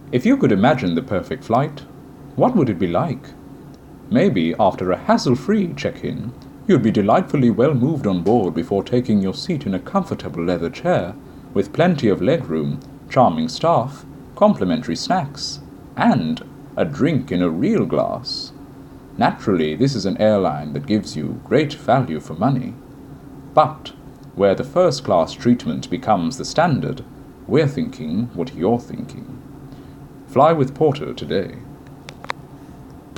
If you could imagine the perfect flight, what would it be like? Maybe after a hassle-free check-in, you'd be delightfully well moved on board before taking your seat in a comfortable leather chair, with plenty of legroom, charming staff, complimentary snacks, and a drink in a real glass. Naturally, this is an airline that gives you great value for money. But where the first-class treatment becomes the standard, we're thinking what you're thinking. Fly with Porter today.